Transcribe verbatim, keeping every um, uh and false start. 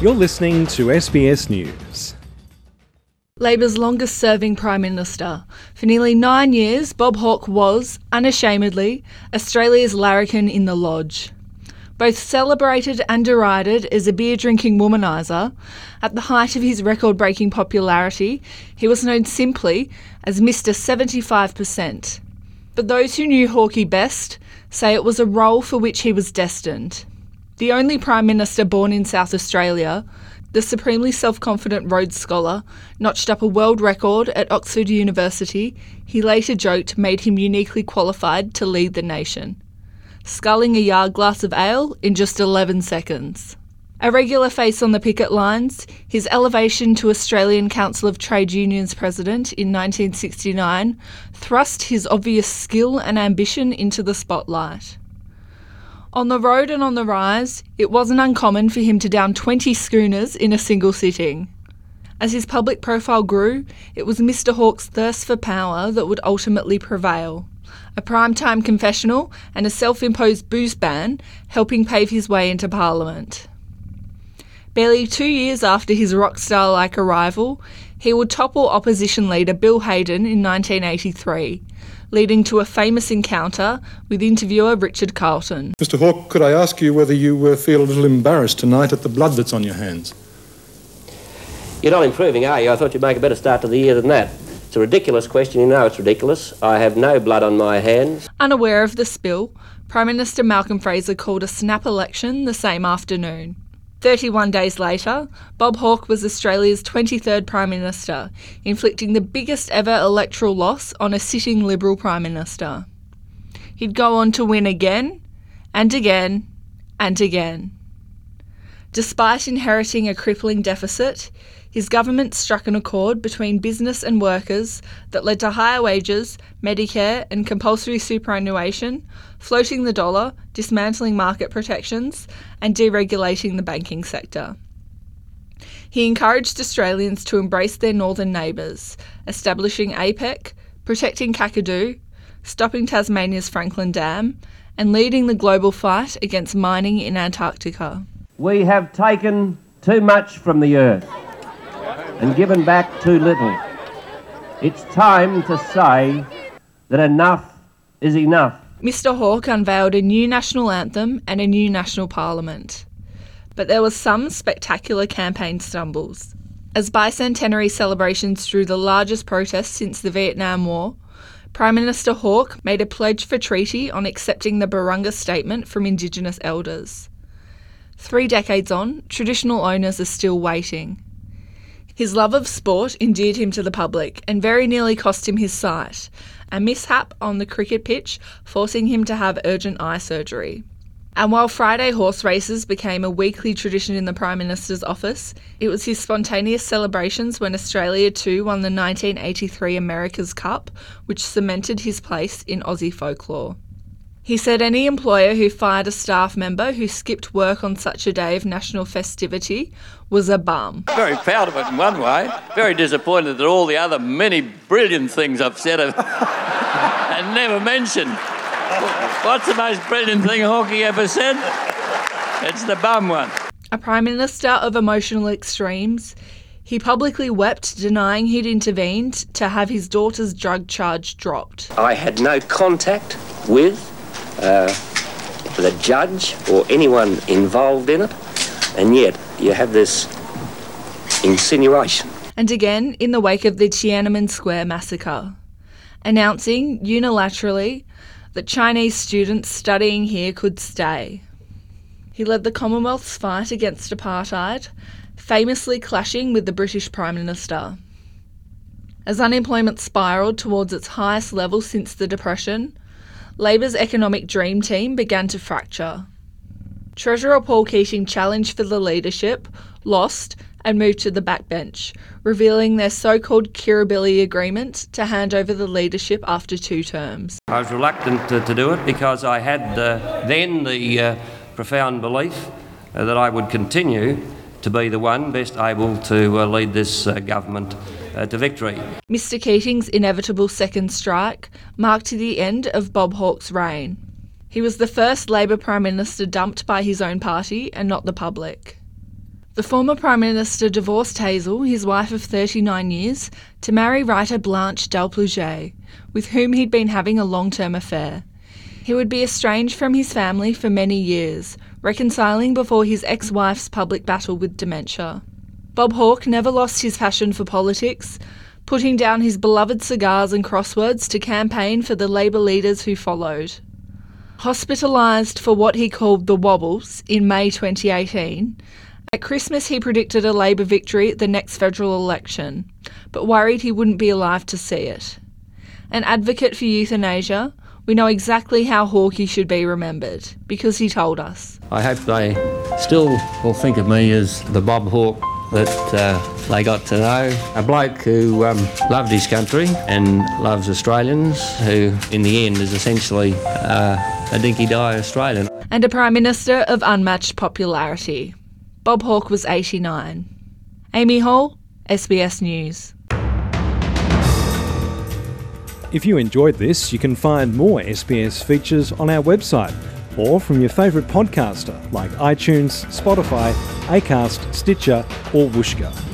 You're listening to S B S News. Labor's longest-serving Prime Minister. For nearly nine years, Bob Hawke was, unashamedly, Australia's larrikin in the lodge. Both celebrated and derided as a beer-drinking womaniser, at the height of his record-breaking popularity, he was known simply as Mister seventy-five percent. But those who knew Hawkey best say it was a role for which he was destined. The only Prime Minister born in South Australia, the supremely self-confident Rhodes Scholar notched up a world record at Oxford University he later joked made him uniquely qualified to lead the nation, sculling a yard glass of ale in just eleven seconds. A regular face on the picket lines, his elevation to Australian Council of Trade Unions president in nineteen sixty-nine thrust his obvious skill and ambition into the spotlight. On the road and on the rise, it wasn't uncommon for him to down twenty schooners in a single sitting. As his public profile grew, it was Mister Hawke's thirst for power that would ultimately prevail. A primetime confessional and a self-imposed booze ban helping pave his way into Parliament. Barely two years after his rock star-like arrival, he would topple opposition leader Bill Hayden in nineteen eighty-three, leading to a famous encounter with interviewer Richard Carlton. Mister Hawke, could I ask you whether you uh, feel a little embarrassed tonight at the blood that's on your hands? You're not improving, are you? I thought you'd make a better start to the year than that. It's a ridiculous question. You know it's ridiculous. I have no blood on my hands. Unaware of the spill, Prime Minister Malcolm Fraser called a snap election the same afternoon. thirty-one days later, Bob Hawke was Australia's twenty-third Prime Minister, inflicting the biggest ever electoral loss on a sitting Liberal Prime Minister. He'd go on to win again, and again, and again. Despite inheriting a crippling deficit, his government struck an accord between business and workers that led to higher wages, Medicare and compulsory superannuation, floating the dollar, dismantling market protections and deregulating the banking sector. He encouraged Australians to embrace their northern neighbours, establishing APEC, protecting Kakadu, stopping Tasmania's Franklin Dam and leading the global fight against mining in Antarctica. We have taken too much from the earth and given back too little. It's time to say that enough is enough. Mister Hawke unveiled a new national anthem and a new national parliament. But there were some spectacular campaign stumbles. As bicentenary celebrations drew the largest protests since the Vietnam War, Prime Minister Hawke made a pledge for treaty on accepting the Barunga Statement from Indigenous elders. Three decades on, traditional owners are still waiting. His love of sport endeared him to the public and very nearly cost him his sight, a mishap on the cricket pitch forcing him to have urgent eye surgery. And while Friday horse races became a weekly tradition in the Prime Minister's office, it was his spontaneous celebrations when Australia too won the nineteen eighty-three America's Cup, which cemented his place in Aussie folklore. He said any employer who fired a staff member who skipped work on such a day of national festivity was a bum. Very proud of it in one way, very disappointed that all the other many brilliant things I've said have and never mentioned. What's the most brilliant thing Hawkey ever said? It's the bum one. A Prime Minister of emotional extremes, he publicly wept, denying he'd intervened to have his daughter's drug charge dropped. I had no contact with uh, the judge or anyone involved in it, and yet you have this insinuation. And again, in the wake of the Tiananmen Square massacre, announcing unilaterally that Chinese students studying here could stay. He led the Commonwealth's fight against apartheid, famously clashing with the British Prime Minister. As unemployment spiralled towards its highest level since the Depression, Labor's economic dream team began to fracture. Treasurer Paul Keating challenged for the leadership, lost, and moved to the backbench, revealing their so-called Kirribilli agreement to hand over the leadership after two terms. I was reluctant to, to do it because I had uh, then the uh, profound belief uh, that I would continue to be the one best able to uh, lead this uh, government uh, to victory. Mister Keating's inevitable second strike marked the end of Bob Hawke's reign. He was the first Labor Prime Minister dumped by his own party and not the public. The former Prime Minister divorced Hazel, his wife of thirty-nine years, to marry writer Blanche Delplouget, with whom he'd been having a long-term affair. He would be estranged from his family for many years, reconciling before his ex-wife's public battle with dementia. Bob Hawke never lost his passion for politics, putting down his beloved cigars and crosswords to campaign for the Labor leaders who followed. Hospitalised for what he called the wobbles in May twenty eighteen, at Christmas he predicted a Labor victory at the next federal election, but worried he wouldn't be alive to see it. An advocate for euthanasia, we know exactly how Hawkey should be remembered, because he told us. I hope they still will think of me as the Bob Hawke that uh, they got to know. A bloke who um, loved his country and loves Australians, who in the end is essentially uh, a dinky-die Australian. And a Prime Minister of unmatched popularity. Bob Hawke was eighty-nine. Amy Hall, S B S News. If you enjoyed this, you can find more S B S features on our website or from your favourite podcaster like iTunes, Spotify, Acast, Stitcher or Whooshkaa.